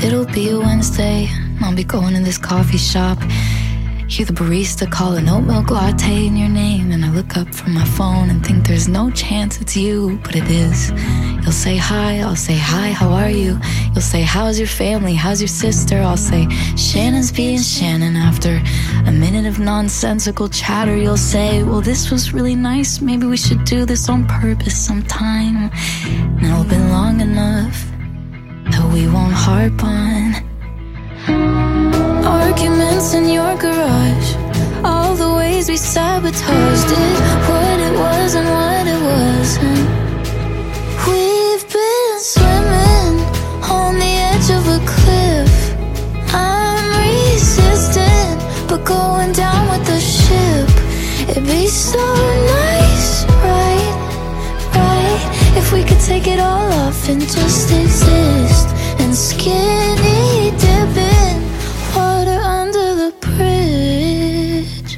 It'll be a Wednesday, I'll be going to this coffee shop. Hear the barista call an oat milk latte in your name, and I look up from my phone and think there's no chance it's you, but it is. You'll say hi, I'll say hi, how are you? You'll say how's your family, how's your sister? I'll say Shannon's being Shannon. After a minute of nonsensical chatter, you'll say, well, this was really nice, maybe we should do this on purpose sometime. And it'll be long enough that we won't harp on arguments in your garage, all the ways we sabotaged it, what it was and what it wasn't. We've been swimming on the edge of a cliff. I'm resistant, but going down with the ship. It'd be so nice, right, if we could take it all off and just exist. And skinny dipping water under the bridge.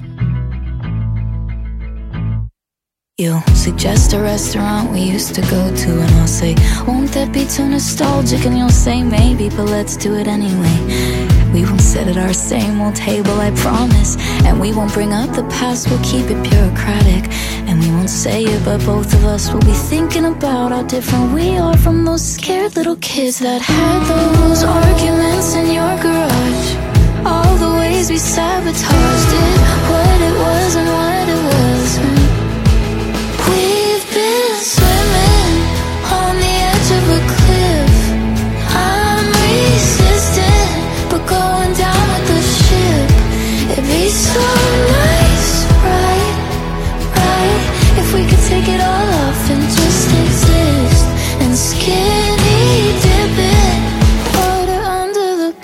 You'll suggest a restaurant we used to go to, and I'll say, won't that be too nostalgic? And you'll say, maybe, but let's do it anyway. We won't sit at our same old table, I promise. And we won't bring up the past, we'll keep it bureaucratic. And we won't say it, but both of us will be thinking about how different we are from those scared little kids that had those arguments in your garage, all the ways we sabotaged it, what it was and what it wasn't. We've been swimming on the edge of a cliff. I'm resistant, but going down with the ship. It'd be so nice, right, if we could take it all off and just exist. And skinny dipping water under the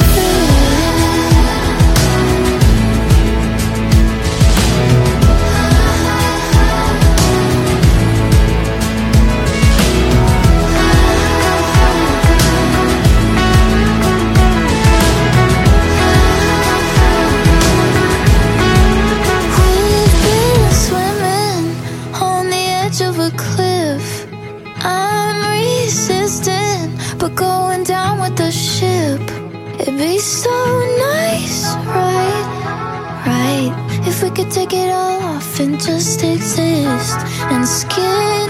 of a cliff. I'm resistant, but going down with the ship. It'd be so nice, right, if we could take it all off and just exist. And skin